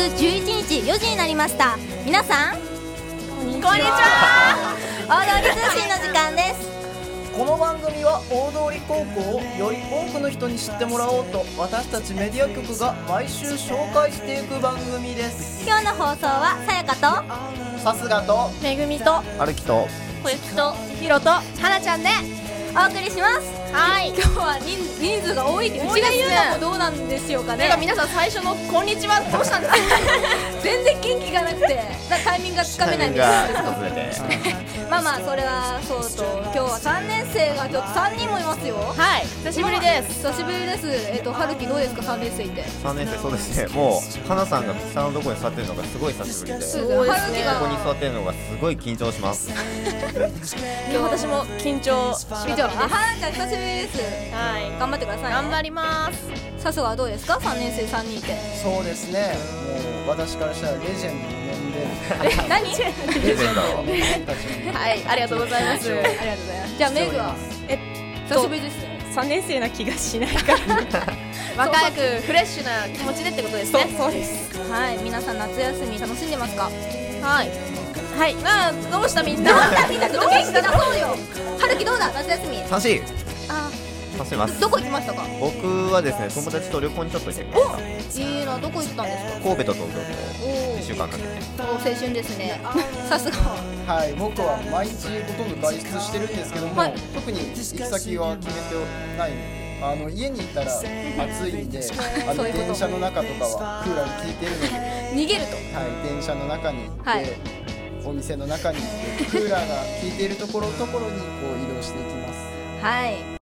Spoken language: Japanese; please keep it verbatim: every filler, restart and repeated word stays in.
じゅういちにちよじになりました。皆さんこんにちは。 大通り通信の時間です。 この番組は大通高校をより多くの人に知ってもらおうと、私たちメディア局が毎週紹介していく番組です。 今日の放送はさやかとさすがとめぐみとあるきとこゆきとひろとはなちゃんでお送りします。 はい。 今日は 人, 人数が多いって、うちが言うのもどうなんでしょうかね。 なんか皆さん最初のこんにちはどうしたんですか？ 全然元気がなくてタイミングがつかめないんですまあまあそれはそうと、今日はさんねん生がちょっとさんにんもいますよ。 はい、久しぶりです。 久しぶりです。えっと春樹どうですか、さんねん生って。 さんねん生、そうですね、もう花さんが下のところに座ってるのがすごい久しぶりで、 そうですね、春樹がここに座ってるのがすごい緊張します今日私も緊張しまくりです。 あ、花ちゃん久しぶりです。 はい、 頑張ってくださいね。 頑張ります。 さすがはどうですか、さんねん生さんにんって。 そうですね、もう私からしたらレジェンドの年齢。 え、何？ レジェンドの年齢たちにはい、ありがとうございます。ありがとうございます。 じゃあメグはえっ久しぶりですね。 さんねん生な気がしないから若くフレッシュな気持ちでってことですね。 そうです。 はい、皆さん夏休み楽しんでますか？ はいはい。なあ、どうしたみんな。 どうだみんな、ちょっと元気出そうよ。春樹どうだ、夏休み。 楽しいあ、 楽しみますどこ行きましたか？ 僕はですね、友達と旅行にちょっと行ってきました。 いいな、どこ行ったんですか？ 神戸と東京おといっしゅうかんかけて。 お、青春ですね。さすが。 はい、僕は毎日ほとんど外出してるんですけども、 はい、 特に行き先は決めてない。あの家にいたら暑いんで、あの電車の中とかはクーラー効いてるので、 逃げると。 はい、電車の中に行って、 はい、 お店の中に行ってクーラーが効いているところところにこう移動していきます。 はい。